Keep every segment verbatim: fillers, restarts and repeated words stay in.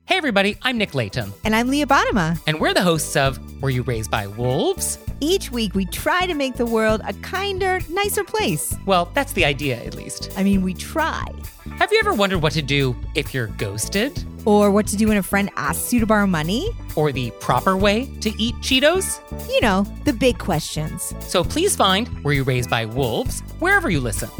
Hey everybody, I'm Nick Latham. And I'm Leah Bottima. And we're the hosts of Were You Raised by Wolves? Each week we try to make the world a kinder, nicer place. Well, that's the idea, at least. I mean, we try. Have you ever wondered what to do if you're ghosted? Or what to do when a friend asks you to borrow money? Or the proper way to eat Cheetos? You know, the big questions. So please find Were You Raised by Wolves wherever you listen.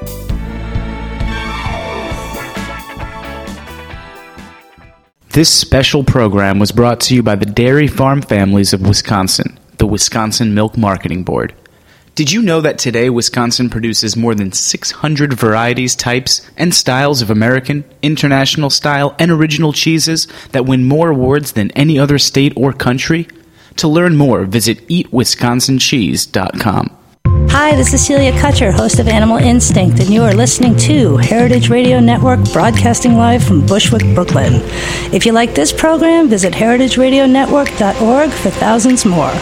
This special program was brought to you by the Dairy Farm Families of Wisconsin, the Wisconsin Milk Marketing Board. Did you know that today Wisconsin produces more than six hundred varieties, types, and styles of American, international style, and original cheeses that win more awards than any other state or country? To learn more, visit eat wisconsin cheese dot com. Hi, this is Celia Kutcher, host of Animal Instinct, and you are listening to Heritage Radio Network, broadcasting live from Bushwick, Brooklyn. If you like this program, visit heritage radio network dot org for thousands more.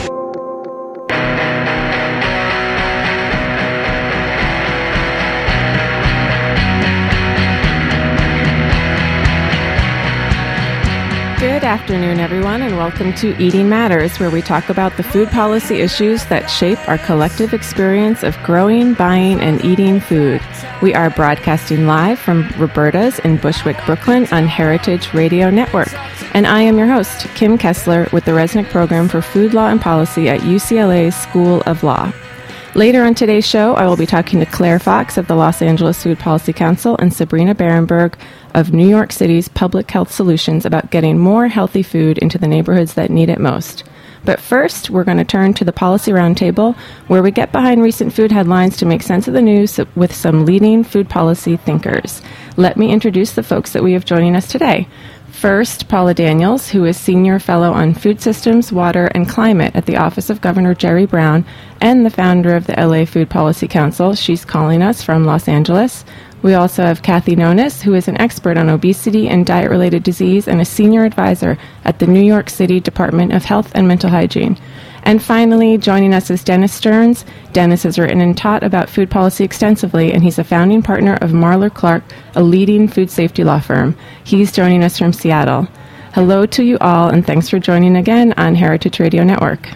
Good afternoon, everyone, and welcome to Eating Matters, where we talk about the food policy issues that shape our collective experience of growing, buying, and eating food. We are broadcasting live from Roberta's in Bushwick, Brooklyn on Heritage Radio Network. And I am your host, Kim Kessler, with the Resnick Program for Food Law and Policy at U C L A's School of Law. Later on today's show, I will be talking to Claire Fox of the Los Angeles Food Policy Council and Sabrina Berenberg of New York City's Public Health Solutions about getting more healthy food into the neighborhoods that need it most. But first, we're going to turn to the Policy Roundtable, where we get behind recent food headlines to make sense of the news with some leading food policy thinkers. Let me introduce the folks that we have joining us today. First, Paula Daniels, who is Senior Fellow on Food Systems, Water, and Climate at the Office of Governor Jerry Brown and the founder of the L A Food Policy Council. She's calling us from Los Angeles. We also have Kathy Nonis, who is an expert on obesity and diet-related disease and a senior advisor at the New York City Department of Health and Mental Hygiene. And finally, joining us is Dennis Stearns. Dennis has written and taught about food policy extensively, and he's a founding partner of Marler Clark, a leading food safety law firm. He's joining us from Seattle. Hello to you all, and thanks for joining again on Heritage Radio Network.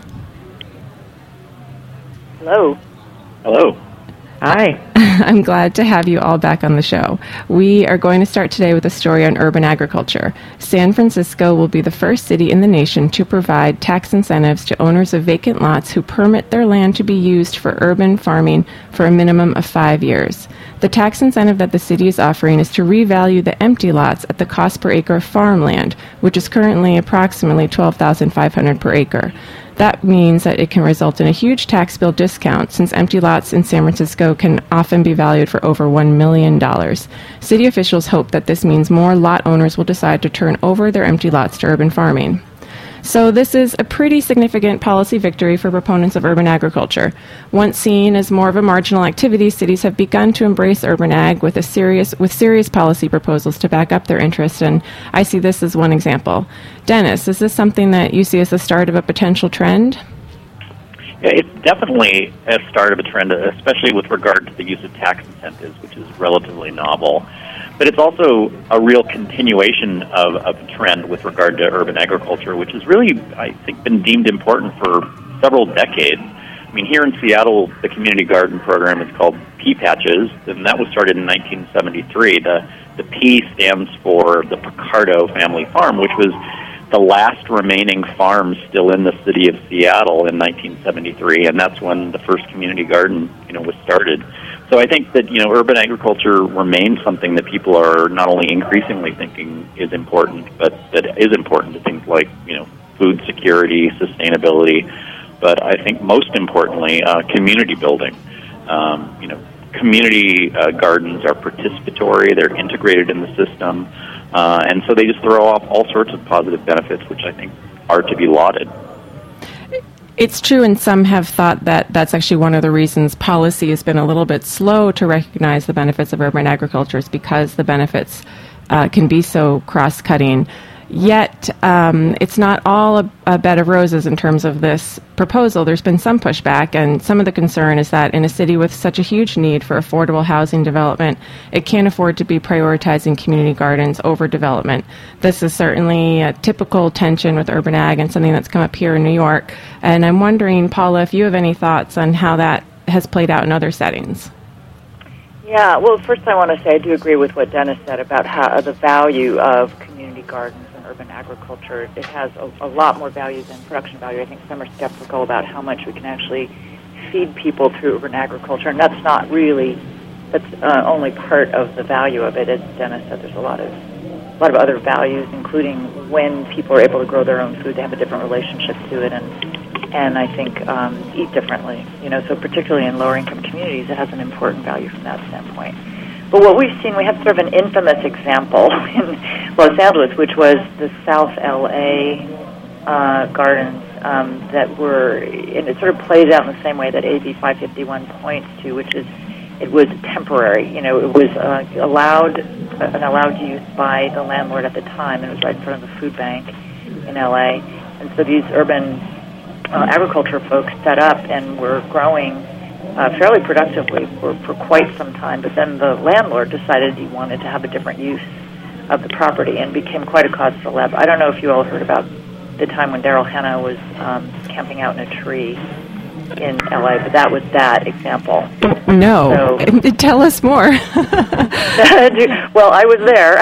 Hello. Hello. Hi. I'm glad to have you all back on the show. We are going to start today with a story on urban agriculture. San Francisco will be the first city in the nation to provide tax incentives to owners of vacant lots who permit their land to be used for urban farming for a minimum of five years. The tax incentive that the city is offering is to revalue the empty lots at the cost per acre of farmland, which is currently approximately twelve thousand five hundred dollars per acre. That means that it can result in a huge tax bill discount, since empty lots in San Francisco can often be valued for over one million dollars. City officials hope that this means more lot owners will decide to turn over their empty lots to urban farming. So this is a pretty significant policy victory for proponents of urban agriculture. Once seen as more of a marginal activity, cities have begun to embrace urban ag with a serious with serious policy proposals to back up their interest, and I see this as one example. Dennis, is this something that you see as the start of a potential trend? Yeah, it's definitely a start of a trend, especially with regard to the use of tax incentives, which is relatively novel. But it's also a real continuation of, of a trend with regard to urban agriculture, which has really, I think, been deemed important for several decades. I mean, here in Seattle, the community garden program is called Pea Patches, and that was started in nineteen seventy-three. The, the P stands for the Picardo Family Farm, which was the last remaining farm still in the city of Seattle in nineteen seventy-three, and that's when the first community garden, you know, was started. So I think that, you know, urban agriculture remains something that people are not only increasingly thinking is important, but that is important to things like, you know, food security, sustainability, but I think most importantly, uh, community building. Um, you know, community uh, gardens are participatory, they're integrated in the system, uh, and so they just throw off all sorts of positive benefits, which I think are to be lauded. It's true, and some have thought that that's actually one of the reasons policy has been a little bit slow to recognize the benefits of urban agriculture, is because the benefits uh, can be so cross-cutting. Yet, um, it's not all a, a bed of roses in terms of this proposal. There's been some pushback, and some of the concern is that in a city with such a huge need for affordable housing development, it can't afford to be prioritizing community gardens over development. This is certainly a typical tension with urban ag and something that's come up here in New York. And I'm wondering, Paula, if you have any thoughts on how that has played out in other settings. Yeah, well, first I want to say I do agree with what Dennis said about how the value of community gardens and urban agriculture. It has a, a lot more value than production value. I think some are skeptical about how much we can actually feed people through urban agriculture, and that's not really, that's uh, only part of the value of it. As Dennis said, there's a lot of a lot of other values, including when people are able to grow their own food, they have a different relationship to it, and and I think um, eat differently. You know, so particularly in lower income communities, it has an important value from that standpoint. But what we've seen, we have sort of an infamous example in Los Angeles, which was the South L A uh, gardens um, that were, and it sort of plays out in the same way that A B five fifty-one points to, which is it was temporary. You know, it was uh, allowed, uh, an allowed use by the landlord at the time, and it was right in front of the food bank in L A. And so these urban uh, agriculture folks set up and were growing Uh, fairly productively for, for quite some time, but then the landlord decided he wanted to have a different use of the property and became quite a cause celeb. I don't know if you all heard about the time when Daryl Hannah was um, camping out in a tree in L A, but that was that example. No. So, tell us more. Well, I was there,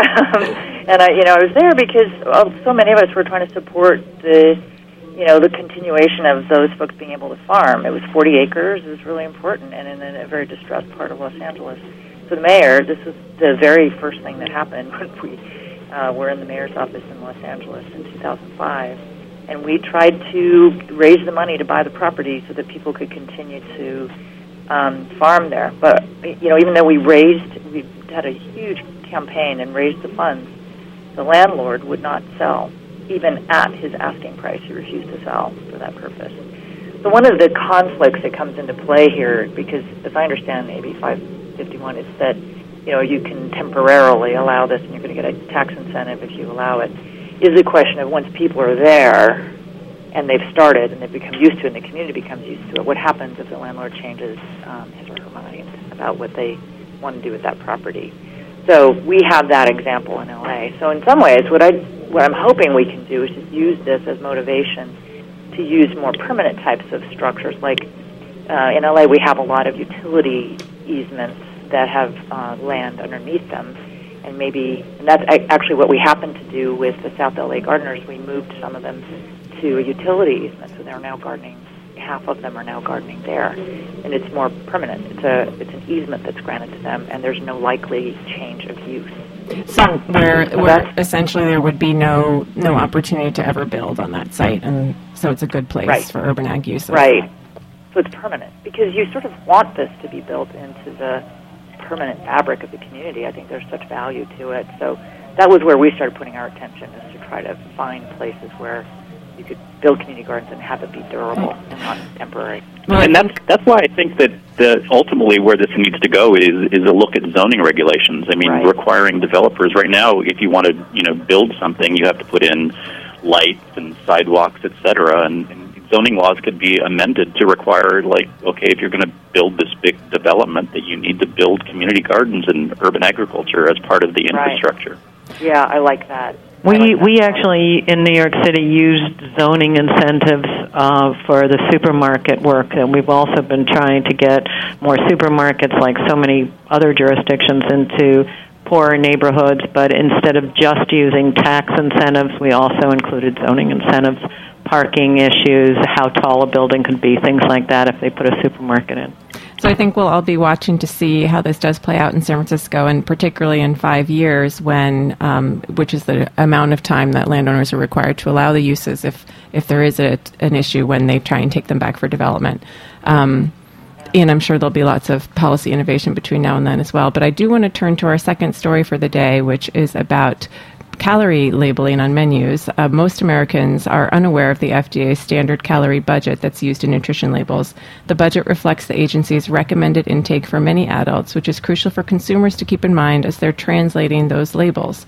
and I, you know, I was there because well, so many of us were trying to support the you know, the continuation of those folks being able to farm. It was forty acres. It was really important, and in a very distressed part of Los Angeles. So the mayor, this was the very first thing that happened when we uh, were in the mayor's office in Los Angeles in two thousand five, and we tried to raise the money to buy the property so that people could continue to um, farm there. But, you know, even though we raised, we had a huge campaign and raised the funds, the landlord would not sell. Even at his asking price, he refused to sell for that purpose. So one of the conflicts that comes into play here, because as I understand A B five fifty-one, is that you know you can temporarily allow this, and you're going to get a tax incentive if you allow it. Is the question of once people are there and they've started and they've become used to it, and the community becomes used to it, what happens if the landlord changes um, his or her mind about what they want to do with that property? So we have that example in L A. So in some ways, what I what I'm hoping we can do is just use this as motivation to use more permanent types of structures. Like uh, in L A, we have a lot of utility easements that have uh, land underneath them, and maybe and that's actually what we happened to do with the South L A gardeners. We moved some of them to a utility easement, so they're now gardening. Half of them are now gardening there, and it's more permanent. It's a it's an easement that's granted to them, and there's no likely change of use. So where, where essentially there would be no no opportunity to ever build on that site, and so it's a good place right. for urban ag use. Right. So it's permanent because you sort of want this to be built into the permanent fabric of the community. I think there's such value to it. So that was where we started putting our attention, is to try to find places where you could build community gardens and have it be durable and not temporary. Well, and that's that's why I think that the, ultimately where this needs to go is is a look at zoning regulations. I mean, right. requiring developers right now, if you want to you know build something, you have to put in lights and sidewalks, et cetera. And, and zoning laws could be amended to require, like, okay, if you're going to build this big development, that you need to build community gardens and urban agriculture as part of the infrastructure. Right. Yeah, I like that. We we actually in New York City used zoning incentives uh, for the supermarket work, and we've also been trying to get more supermarkets, like so many other jurisdictions, into poorer neighborhoods. But instead of just using tax incentives, we also included zoning incentives, parking issues, how tall a building could be, things like that if they put a supermarket in. So I think we'll all be watching to see how this does play out in San Francisco, and particularly in five years when, um, which is the amount of time that landowners are required to allow the uses if, if there is a, an issue when they try and take them back for development. Um, and I'm sure there'll be lots of policy innovation between now and then as well. But I do want to turn to our second story for the day, which is about calorie labeling on menus. Uh, most Americans are unaware of the F D A's standard calorie budget that's used in nutrition labels. The budget reflects the agency's recommended intake for many adults, which is crucial for consumers to keep in mind as they're translating those labels.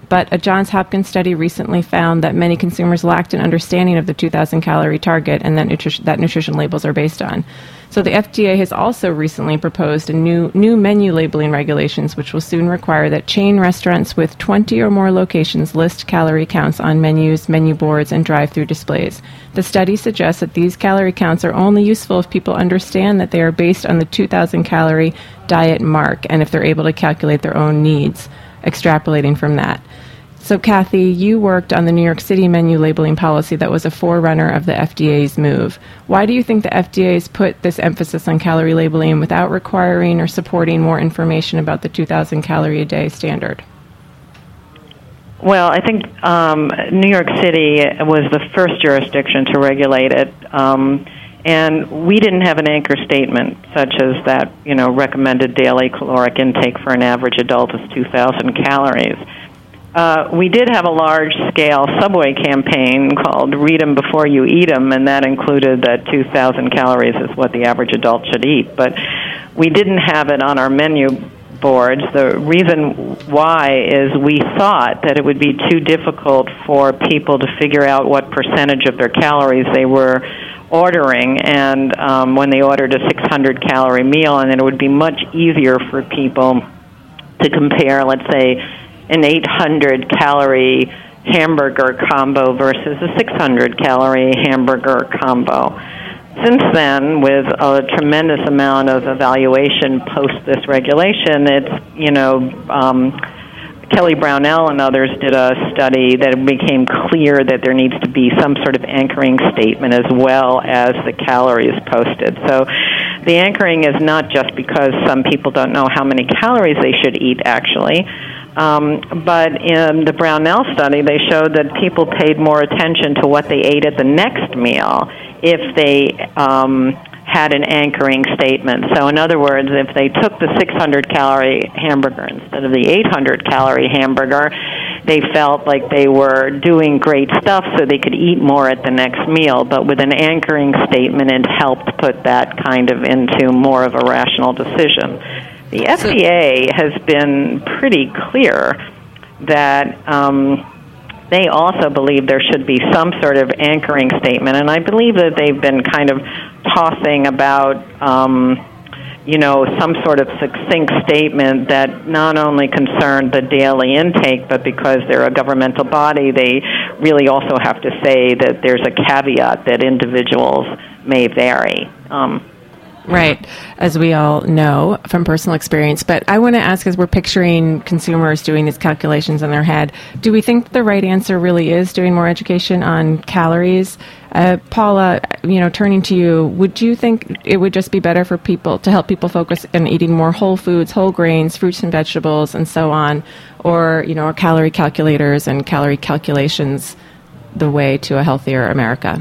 But a Johns Hopkins study recently found that many consumers lacked an understanding of the two thousand calorie target and that, nutri- that nutrition labels are based on. So the F D A has also recently proposed a new new menu labeling regulations, which will soon require that chain restaurants with twenty or more locations list calorie counts on menus, menu boards, and drive-through displays. The study suggests that these calorie counts are only useful if people understand that they are based on the two thousand calorie diet mark and if they're able to calculate their own needs, extrapolating from that. So, Kathy, you worked on the New York City menu labeling policy that was a forerunner of the F D A's move. Why do you think the F D A has put this emphasis on calorie labeling without requiring or supporting more information about the two thousand calorie a day standard? Well, I think um, New York City was the first jurisdiction to regulate it, um, and we didn't have an anchor statement such as that, you know, recommended daily caloric intake for an average adult is two thousand calories. Uh, we did have a large-scale subway campaign called Read 'em Before You Eat 'em, and that included that two thousand calories is what the average adult should eat. But we didn't have it on our menu boards. The reason why is we thought that it would be too difficult for people to figure out what percentage of their calories they were ordering, and um, when they ordered a six hundred calorie meal, and it would be much easier for people to compare, let's say, an eight hundred calorie hamburger combo versus a six hundred calorie hamburger combo. Since then, with a tremendous amount of evaluation post this regulation, it's, you know, um, Kelly Brownell and others did a study that it became clear that there needs to be some sort of anchoring statement as well as the calories posted. So the anchoring is not just because some people don't know how many calories they should eat, actually. Um, but in the Brownell study, they showed that people paid more attention to what they ate at the next meal if they um, had an anchoring statement. So in other words, if they took the six hundred calorie hamburger instead of the eight hundred calorie hamburger, they felt like they were doing great stuff so they could eat more at the next meal. But with an anchoring statement, it helped put that kind of into more of a rational decision. The F D A has been pretty clear that um, they also believe there should be some sort of anchoring statement, and I believe that they've been kind of tossing about, um, you know, some sort of succinct statement that not only concerned the daily intake, but because they're a governmental body, they really also have to say that there's a caveat that individuals may vary. Um, Right, as we all know from personal experience. But I want to ask, as we're picturing consumers doing these calculations in their head, do we think the right answer really is doing more education on calories? Uh, Paula, you know, turning to you, would you think it would just be better for people to help people focus on eating more whole foods, whole grains, fruits and vegetables, and so on? Or, you know, are calorie calculators and calorie calculations the way to a healthier America?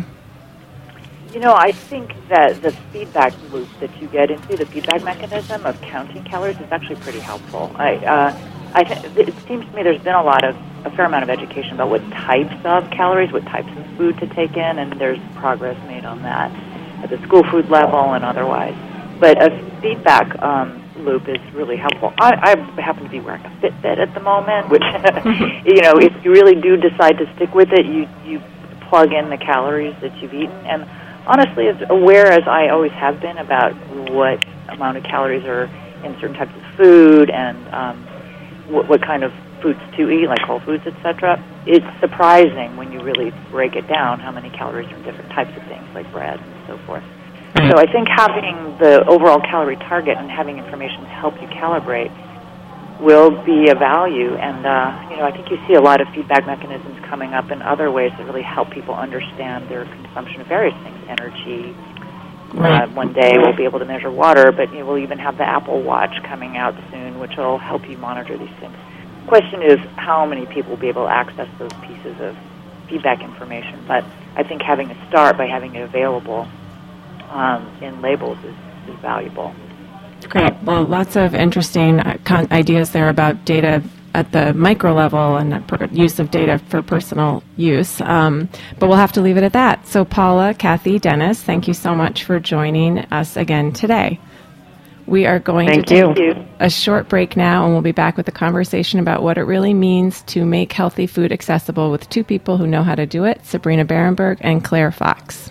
You know, I think that the feedback loop that you get into, the feedback mechanism of counting calories, is actually pretty helpful. I, uh, I th- it seems to me there's been a lot of, a fair amount of education about what types of calories, what types of food to take in, and there's progress made on that at the school food level and otherwise. But a feedback um, loop is really helpful. I, I happen to be wearing a Fitbit at the moment, which, you know, if you really do decide to stick with it, you, you plug in the calories that you've eaten. And honestly, as aware as I always have been about what amount of calories are in certain types of food and um, what, what kind of foods to eat, like whole foods, et cetera, it's surprising when you really break it down how many calories are in different types of things, like bread and so forth. Mm-hmm. So I think having the overall calorie target and having information to help you calibrate will be a value. And, uh, you know, I think you see a lot of feedback mechanisms coming up in other ways that really help people understand their consumption of various things, energy. Right. Uh, one day we'll be able to measure water, but you know, we'll even have the Apple Watch coming out soon, which will help you monitor these things. The question is how many people will be able to access those pieces of feedback information. But I think having a start by having it available um, in labels is, is valuable. Great. Well, lots of interesting uh, con- ideas there about data at the micro level and per- use of data for personal use. Um, but we'll have to leave it at that. So Paula, Kathy, Dennis, thank you so much for joining us again today. We are going Thank to take you. a short break now, and we'll be back with a conversation about what it really means to make healthy food accessible with two people who know how to do it, Sabrina Berenberg and Claire Fox.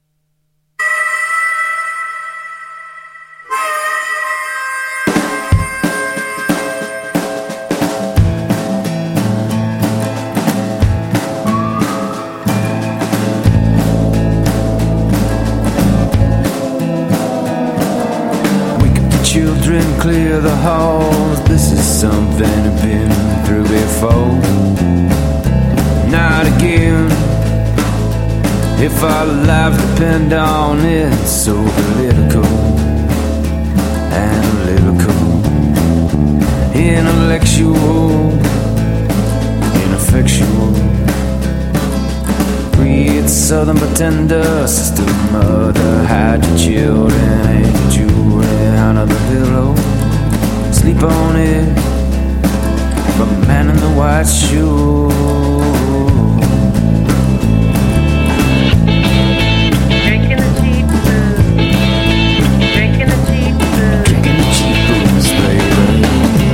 Children clear the halls. This is something I've been through before. Not again. If our lives depend on it, so political, analytical, intellectual, ineffectual. Breed southern pretender, sister, mother, hide your children, hang your jewelry under the pillow, sleep on it, from a man in the white shoe. Drinking the cheap booze, drinking the cheap booze, Drinking the cheap booze, baby.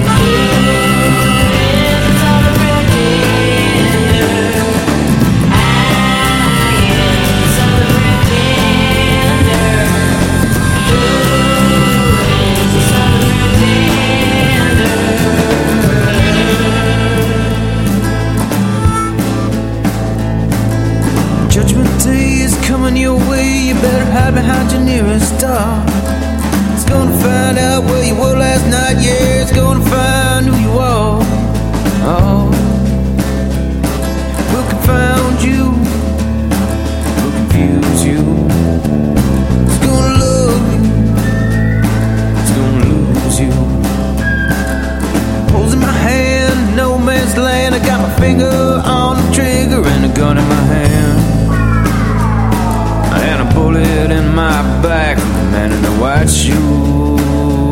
Judgment day is coming your way. You better hide behind your nearest star. It's gonna find out where you were last night. Yeah, it's gonna find who you are. Oh, we'll confound you, we'll confuse you. It's gonna love you, it's gonna lose you. Holes in my hand, no man's land. I got my finger on the trigger and a gun in my hand. And a bullet in my back, man in the white shoes.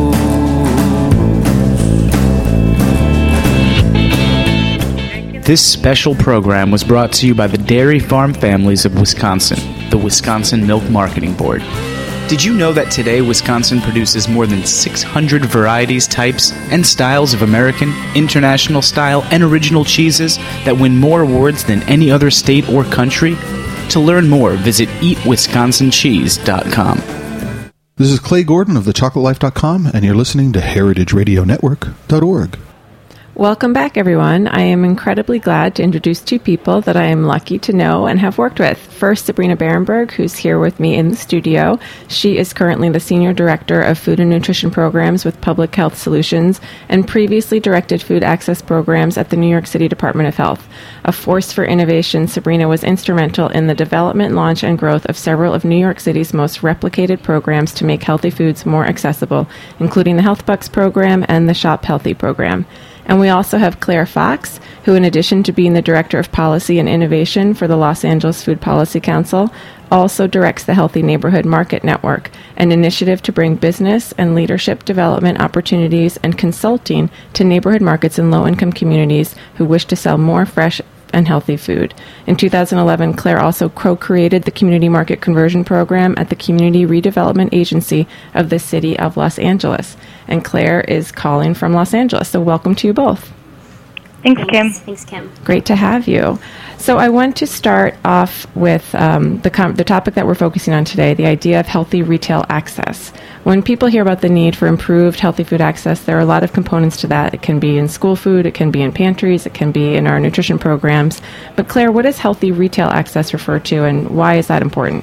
This special program was brought to you by the Dairy Farm Families of Wisconsin, the Wisconsin Milk Marketing Board. Did you know that today Wisconsin produces more than six hundred varieties, types, and styles of American, international style, and original cheeses that win more awards than any other state or country? To learn more, visit eat wisconsin cheese dot com. This is Clay Gordon of the chocolate life dot com, and you're listening to heritage radio network dot org. Welcome back, everyone. I am incredibly glad to introduce two people that I am lucky to know and have worked with. First, Sabrina Berenberg, who's here with me in the studio. She is currently the Senior Director of Food and Nutrition Programs with Public Health Solutions and previously directed food access programs at the New York City Department of Health. A force for innovation, Sabrina was instrumental in the development, launch, and growth of several of New York City's most replicated programs to make healthy foods more accessible, including the Health Bucks program and the Shop Healthy program. And we also have Claire Fox, who, in addition to being the Director of Policy and Innovation for the Los Angeles Food Policy Council, also directs the Healthy Neighborhood Market Network, an initiative to bring business and leadership development opportunities and consulting to neighborhood markets in low-income communities who wish to sell more fresh and healthy food. In two thousand eleven, Claire also co-created the Community Market Conversion Program at the Community Redevelopment Agency of the City of Los Angeles. And Claire is calling from Los Angeles, so welcome to you both. Thanks, Kim. Thanks, Kim. Great to have you. So I want to start off with um, the com- the topic that we're focusing on today, the idea of healthy retail access. When people hear about the need for improved healthy food access, there are a lot of components to that. It can be in school food, it can be in pantries, it can be in our nutrition programs. But Claire, what does healthy retail access refer to, and why is that important?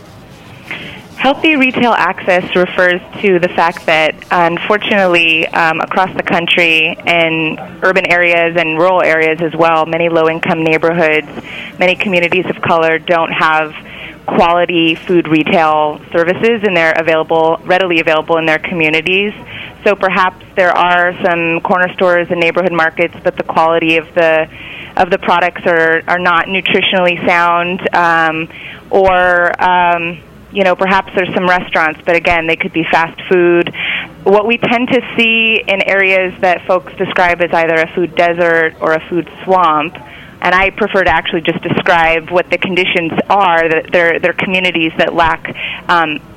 Healthy retail access refers to the fact that, unfortunately, um, across the country, in urban areas and rural areas as well, many low-income neighborhoods, many communities of color don't have quality food retail services, and they're available, readily available in their communities. So perhaps there are some corner stores and neighborhood markets, but the quality of the of the products are, are not nutritionally sound, um, or um, you know, perhaps there's some restaurants, but again, they could be fast food. What we tend to see in areas that folks describe as either a food desert or a food swamp, and I prefer to actually just describe what the conditions are, that they're, they're communities that lack um,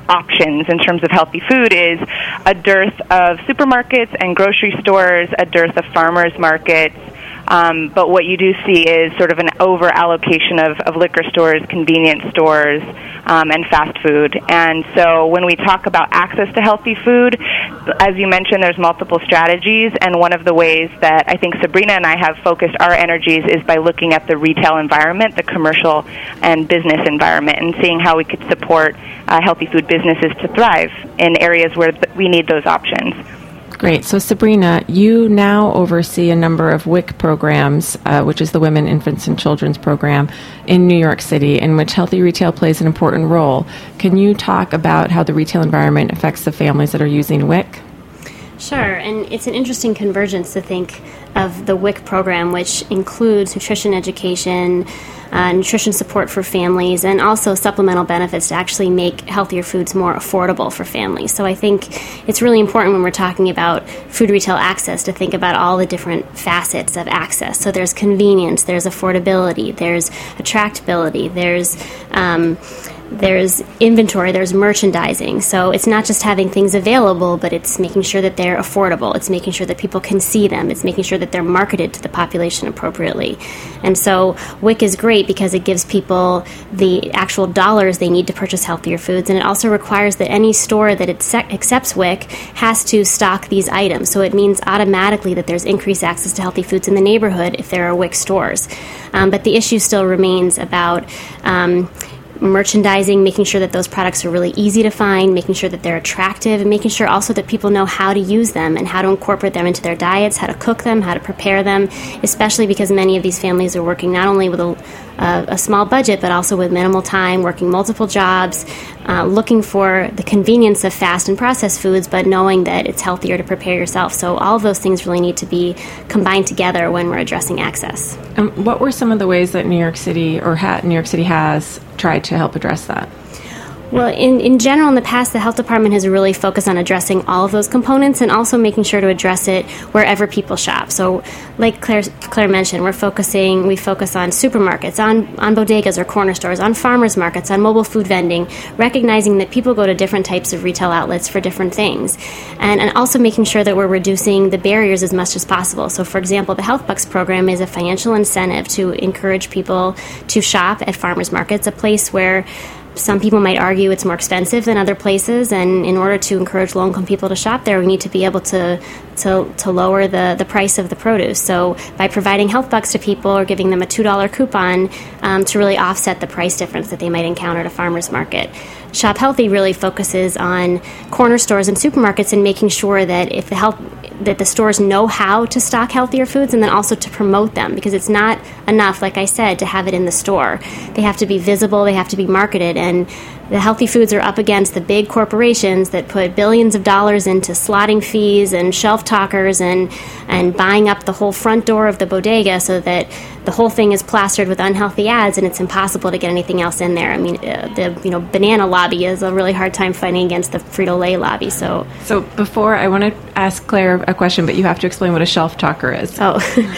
options in terms of healthy food is a dearth of supermarkets and grocery stores, a dearth of farmers markets. Um, but what you do see is sort of an over-allocation of, of liquor stores, convenience stores, um, and fast food. And so when we talk about access to healthy food, as you mentioned, there's multiple strategies, and one of the ways that I think Sabrina and I have focused our energies is by looking at the retail environment, the commercial and business environment, and seeing how we could support uh, healthy food businesses to thrive in areas where th- we need those options. Great. So, Sabrina, you now oversee a number of W I C programs, uh, which is the Women, Infants, and Children's Program in New York City, in which healthy retail plays an important role. Can you talk about how the retail environment affects the families that are using W I C? Sure, and it's an interesting convergence to think of the W I C program, which includes nutrition education, uh, nutrition support for families, and also supplemental benefits to actually make healthier foods more affordable for families. So I think it's really important when we're talking about food retail access to think about all the different facets of access. So there's convenience, there's affordability, there's attractability, there's um, there's inventory, there's merchandising. So it's not just having things available, but it's making sure that they're affordable. It's making sure that people can see them. It's making sure that they're marketed to the population appropriately. And so W I C is great because it gives people the actual dollars they need to purchase healthier foods, and it also requires that any store that accepts W I C has to stock these items. So it means automatically that there's increased access to healthy foods in the neighborhood if there are W I C stores. Um, but the issue still remains about um, merchandising, making sure that those products are really easy to find, making sure that they're attractive, and making sure also that people know how to use them and how to incorporate them into their diets, how to cook them, how to prepare them, especially because many of these families are working not only with a, uh, a small budget, but also with minimal time, working multiple jobs, uh, looking for the convenience of fast and processed foods, but knowing that it's healthier to prepare yourself. So all of those things really need to be combined together when we're addressing access. Um, what were some of the ways that New York City or ha- New York City has tried to help address that? Well, in, in general, in the past, the health department has really focused on addressing all of those components and also making sure to address it wherever people shop. So, like Claire, Claire mentioned, we're focusing, we focus on supermarkets, on, on bodegas or corner stores, on farmers markets, on mobile food vending, recognizing that people go to different types of retail outlets for different things. And, and also making sure that we're reducing the barriers as much as possible. So, for example, the Health Bucks program is a financial incentive to encourage people to shop at farmers markets, a place where some people might argue it's more expensive than other places, and in order to encourage low-income people to shop there, we need to be able to to, to lower the, the price of the produce. So by providing Health Bucks to people or giving them a two dollar coupon um, to really offset the price difference that they might encounter at a farmer's market. Shop Healthy really focuses on corner stores and supermarkets and making sure that if the health that the stores know how to stock healthier foods and then also to promote them, because it's not enough, like I said, to have it in the store. They have to be visible, they have to be marketed, and the healthy foods are up against the big corporations that put billions of dollars into slotting fees and shelf talkers and, and buying up the whole front door of the bodega so that the whole thing is plastered with unhealthy ads and it's impossible to get anything else in there. I mean, uh, the you know banana lobby is a really hard time fighting against the Frito-Lay lobby. So, so before, I want to ask Claire a question, but you have to explain what a shelf talker is. Oh,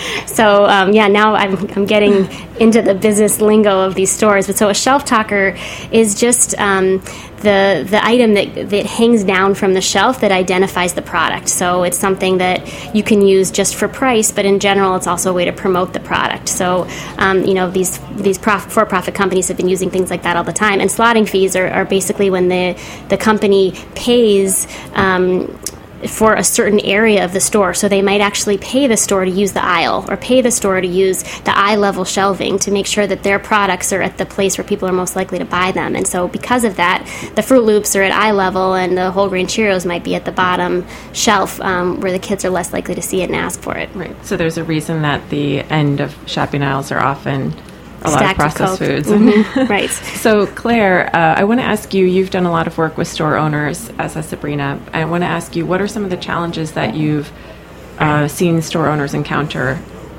so um, yeah, now I'm, I'm getting into the business lingo of these stores. But so a shelf talker is just um, the the item that, that hangs down from the shelf that identifies the product. So it's something that you can use just for price, but in general, it's also a way to promote the product. So, um, you know, these these prof- for-profit companies have been using things like that all the time. And slotting fees are, are basically when the, the company pays um, for a certain area of the store. So they might actually pay the store to use the aisle or pay the store to use the eye-level shelving to make sure that their products are at the place where people are most likely to buy them. And so because of that, the Fruit Loops are at eye level and the whole grain Cheerios might be at the bottom shelf um, where the kids are less likely to see it and ask for it. Right. So there's a reason that the end of shopping aisles are often a lot of processed foods. Mm-hmm. Right. So, Claire, uh, I want to ask you, you've done a lot of work with store owners, as has Sabrina. I want to ask you, what are some of the challenges that you've uh, seen store owners encounter?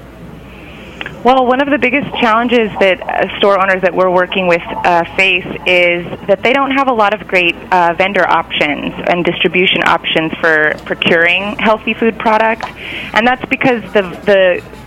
Well, one of the biggest challenges that uh, store owners that we're working with uh, face is that they don't have a lot of great uh, vendor options and distribution options for procuring healthy food products. And that's because the the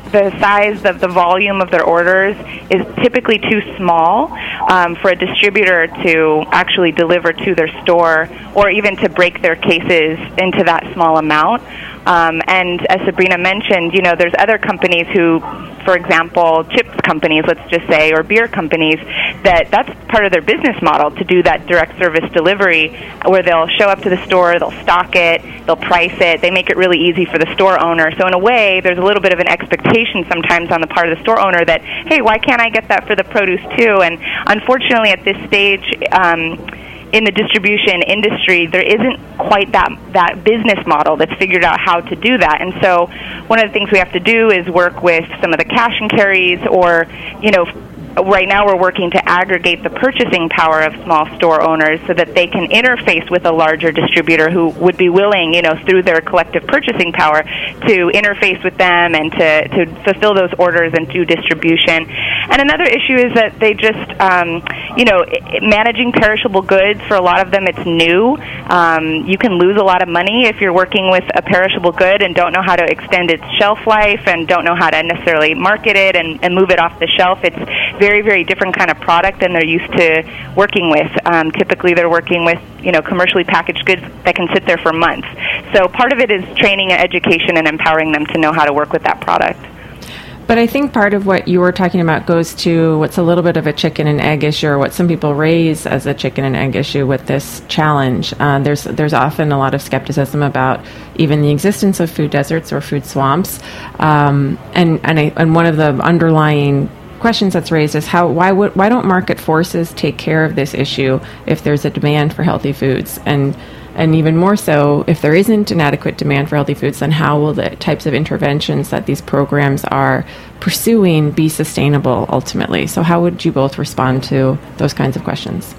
the size of the volume of their orders is typically too small um, for a distributor to actually deliver to their store, or even to break their cases into that small amount. Um, and as Sabrina mentioned, you know, there's other companies who, for example, chips companies, let's just say, or beer companies, that that's part of their business model, to do that direct service delivery, where they'll show up to the store, they'll stock it, they'll price it, they make it really easy for the store owner. So in a way, there's a little bit of an expectation sometimes on the part of the store owner that, hey, why can't I get that for the produce too? And unfortunately, at this stage, um, in the distribution industry, there isn't quite that that business model that's figured out how to do that. And so one of the things we have to do is work with some of the cash and carries, or, you know, right now we're working to aggregate the purchasing power of small store owners so that they can interface with a larger distributor who would be willing, you know, through their collective purchasing power, to interface with them and to, to fulfill those orders and do distribution. And another issue is that they just, um, you know, managing perishable goods, for a lot of them it's new. Um, you can lose a lot of money if you're working with a perishable good and don't know how to extend its shelf life and don't know how to necessarily market it and, and move it off the shelf. It's very very, very different kind of product than they're used to working with. Um, typically, they're working with, you know, commercially packaged goods that can sit there for months. So part of it is training and education and empowering them to know how to work with that product. But I think part of what you were talking about goes to what's a little bit of a chicken and egg issue, or what some people raise as a chicken and egg issue with this challenge. Uh, there's there's often a lot of skepticism about even the existence of food deserts or food swamps, um, and and I, and one of the underlying questions that's raised is how why would why don't market forces take care of this issue if there's a demand for healthy foods, and and even more so if there isn't an adequate demand for healthy foods, then how will the types of interventions that these programs are pursuing be sustainable ultimately? So how would you both respond to those kinds of questions?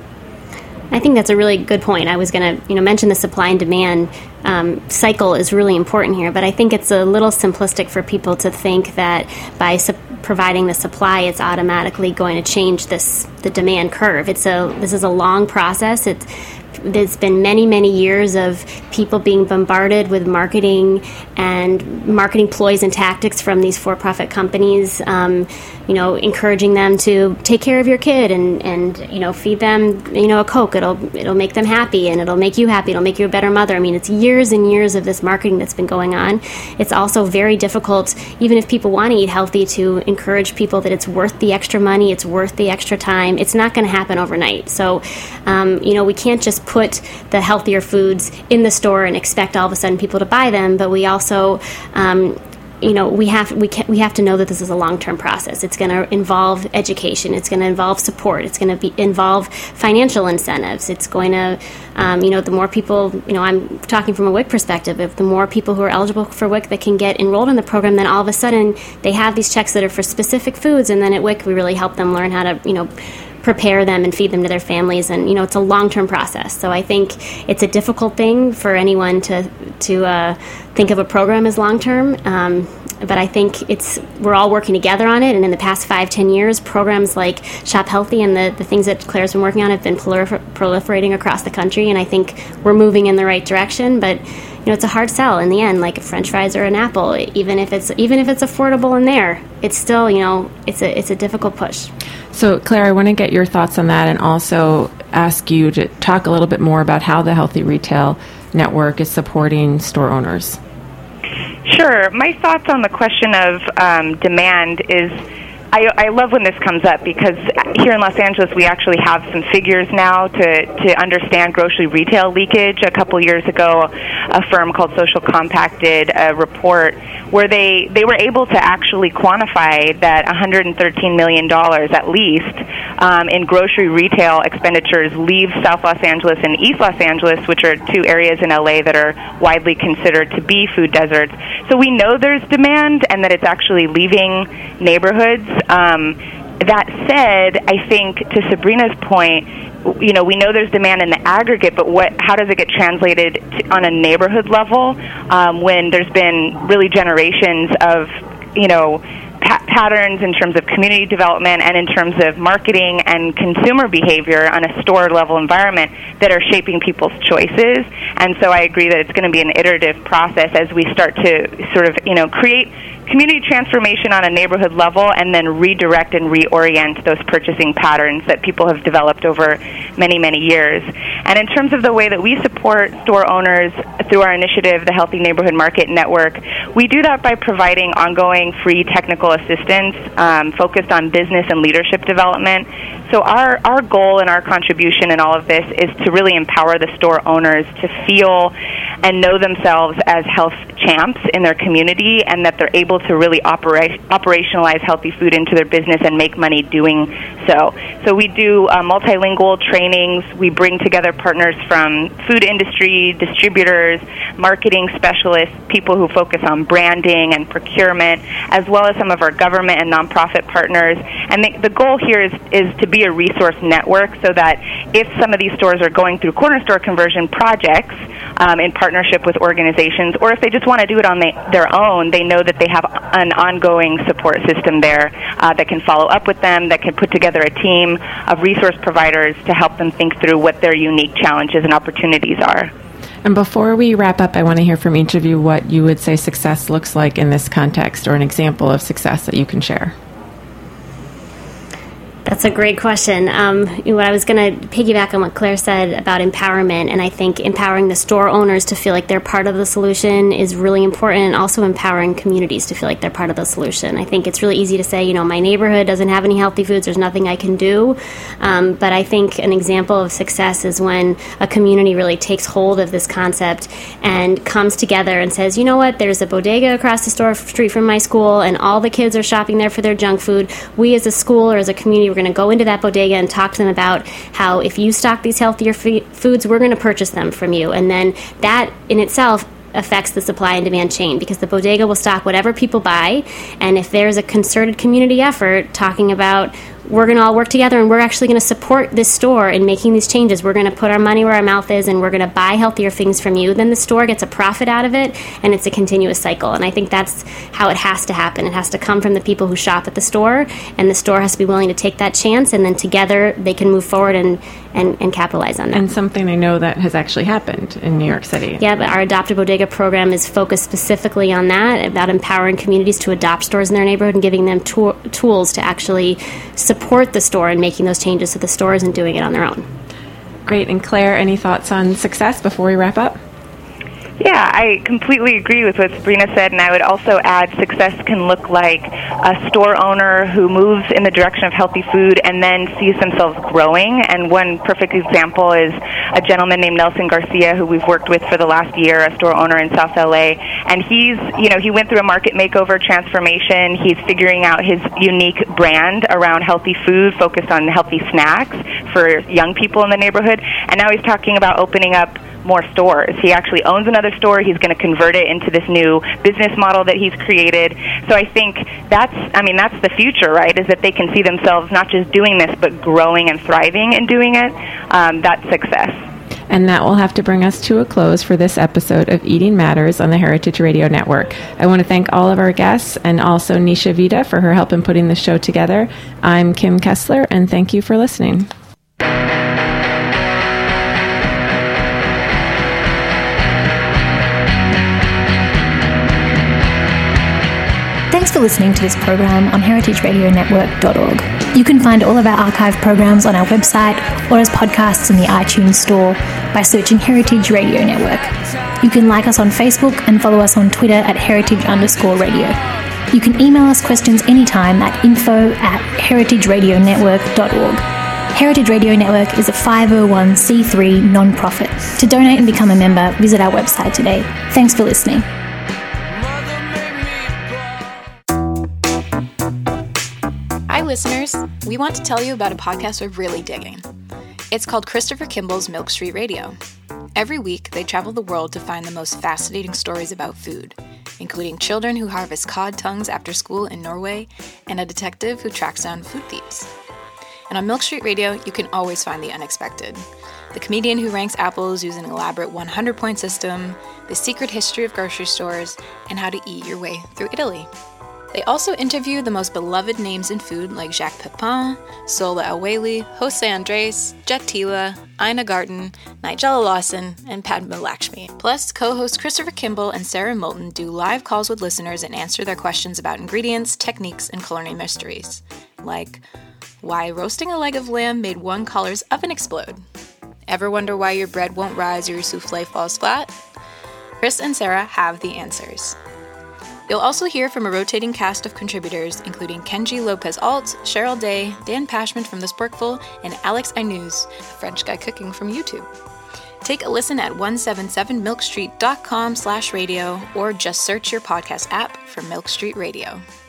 I think that's a really good point. I was going to, you know, mention the supply and demand um, cycle is really important here, but I think it's a little simplistic for people to think that by su- providing the supply, it's automatically going to change this the demand curve. It's a this is a long process. It's There's been many, many years of people being bombarded with marketing and marketing ploys and tactics from these for-profit companies, um, you know, encouraging them to take care of your kid and, and, you know, feed them, you know, a Coke. It'll it'll make them happy, and it'll make you happy. It'll make you a better mother. I mean, it's years and years of this marketing that's been going on. It's also very difficult, even if people want to eat healthy, to encourage people that it's worth the extra money, it's worth the extra time. It's not going to happen overnight. So, um, you know, we can't just put the healthier foods in the store and expect all of a sudden people to buy them, but we also um, you know we have we can, we have to know that this is a long-term process. It's going to involve education, it's going to involve support, it's going to be involve financial incentives. It's going to um, you know the more people, you know I'm talking from a W I C perspective, if the more people who are eligible for W I C that can get enrolled in the program, then all of a sudden they have these checks that are for specific foods, and then at W I C we really help them learn how to you know prepare them and feed them to their families, and you know it's a long-term process. So I think it's a difficult thing for anyone to to uh, think of a program as long-term, um, but I think it's we're all working together on it. And in the past five, ten years, programs like Shop Healthy and the, the things that Claire's been working on have been prolifer- proliferating across the country, and I think we're moving in the right direction. But you know it's a hard sell in the end, like a French fries or an apple. Even if it's even if it's affordable in there, it's still you know it's a it's a difficult push. So, Claire, I want to get your thoughts on that, and also ask you to talk a little bit more about how the Healthy Retail Network is supporting store owners. Sure. My thoughts on the question of um, demand is I, I love when this comes up, because here in Los Angeles we actually have some figures now to, to understand grocery retail leakage. A couple years ago, a firm called Social Compact did a report where they, they were able to actually quantify that one hundred thirteen million dollars at least um, in grocery retail expenditures leave South Los Angeles and East Los Angeles, which are two areas in L A that are widely considered to be food deserts. So we know there's demand and that it's actually leaving neighborhoods. Um, that said, I think to Sabrina's point, you know, we know there's demand in the aggregate, but what? How does it get translated to, on a neighborhood level um, when there's been really generations of, you know, pa- patterns in terms of community development and in terms of marketing and consumer behavior on a store-level environment that are shaping people's choices? And so I agree that it's going to be an iterative process as we start to sort of, you know, create community transformation on a neighborhood level and then redirect and reorient those purchasing patterns that people have developed over many, many years. And in terms of the way that we support store owners through our initiative, the Healthy Neighborhood Market Network, we do that by providing ongoing free technical assistance um, focused on business and leadership development. So our, our goal and our contribution in all of this is to really empower the store owners to feel and know themselves as health champs in their community, and that they're able to really operate, operationalize healthy food into their business and make money doing so. So we do uh, multilingual trainings. We bring together partners from food industry, distributors, marketing specialists, people who focus on branding and procurement, as well as some of our government and nonprofit partners. And the, the goal here is, is to be a resource network so that if some of these stores are going through corner store conversion projects um, in partnership with organizations, or if they just want to do it on the, their own, they know that they have an ongoing support system there uh, that can follow up with them, that can put together a team of resource providers to help them think through what their unique challenges and opportunities are. And before we wrap up, I want to hear from each of you what you would say success looks like in this context, or an example of success that you can share. That's a great question. Um, what I was going to piggyback on what Claire said about empowerment, and I think empowering the store owners to feel like they're part of the solution is really important, and also empowering communities to feel like they're part of the solution. I think it's really easy to say, you know, my neighborhood doesn't have any healthy foods, there's nothing I can do. Um, but I think an example of success is when a community really takes hold of this concept and comes together and says, you know what, there's a bodega across the store, street from my school, and all the kids are shopping there for their junk food. We as a school or as a community, we're going to go into that bodega and talk to them about how if you stock these healthier f- foods, we're going to purchase them from you. And then that in itself affects the supply and demand chain, because the bodega will stock whatever people buy. And if there's a concerted community effort talking about we're going to all work together and we're actually going to support this store in making these changes, we're going to put our money where our mouth is and we're going to buy healthier things from you, then the store gets a profit out of it, and it's a continuous cycle. And I think that's how it has to happen. It has to come from the people who shop at the store, and the store has to be willing to take that chance, and then together they can move forward and, and, and capitalize on that. And something I know that has actually happened in New York City. Yeah, but our Adopt a Bodega program is focused specifically on that, about empowering communities to adopt stores in their neighborhood and giving them to- tools to actually support the store and making those changes so the store isn't doing it on their own. Great. And Claire, any thoughts on success before we wrap up? Yeah, I completely agree with what Sabrina said, and I would also add success can look like a store owner who moves in the direction of healthy food and then sees themselves growing. And one perfect example is a gentleman named Nelson Garcia, who we've worked with for the last year, a store owner in South L A. And he's, you know, he went through a market makeover transformation. He's figuring out his unique brand around healthy food, focused on healthy snacks for young people in the neighborhood. And now he's talking about opening up more stores. He actually owns another store. He's going to convert it into this new business model that he's created. So I think that's, I mean, that's the future, right, is that they can see themselves not just doing this, but growing and thriving in doing it. Um, that's success. And that will have to bring us to a close for this episode of Eating Matters on the Heritage Radio Network. I want to thank all of our guests and also Nisha Vida for her help in putting the show together. I'm Kim Kessler, and thank you for listening. Thanks for listening to this program on heritage radio network dot org. You can find all of our archive programs on our website or as podcasts in the iTunes Store by searching Heritage Radio Network. You can like us on Facebook and follow us on Twitter at heritage underscore radio. You can email us questions anytime at info at heritage radio network dot org. Heritage Radio Network is a five oh one c three non-profit. To donate and become a member, visit our website today. Thanks for listening. Hi listeners, we want to tell you about a podcast we're really digging. It's called Christopher Kimball's Milk Street Radio. Every week, they travel the world to find the most fascinating stories about food, including children who harvest cod tongues after school in Norway and a detective who tracks down food thieves. And on Milk Street Radio, you can always find the unexpected. The comedian who ranks apples using an elaborate one hundred point system, the secret history of grocery stores, and how to eat your way through Italy. They also interview the most beloved names in food like Jacques Pepin, Sola El-Waylly, Jose Andres, Jet Tila, Ina Garten, Nigella Lawson, and Padma Lakshmi. Plus, co-hosts Christopher Kimball and Sarah Moulton do live calls with listeners and answer their questions about ingredients, techniques, and culinary mysteries. Like, why roasting a leg of lamb made one caller's oven explode? Ever wonder why your bread won't rise or your souffle falls flat? Chris and Sarah have the answers. You'll also hear from a rotating cast of contributors, including Kenji Lopez-Alt, Cheryl Day, Dan Pashman from The Sporkful, and Alex Ainuz, a French guy cooking from YouTube. Take a listen at one seventy-seven milk street dot com slash radio or just search your podcast app for Milk Street Radio.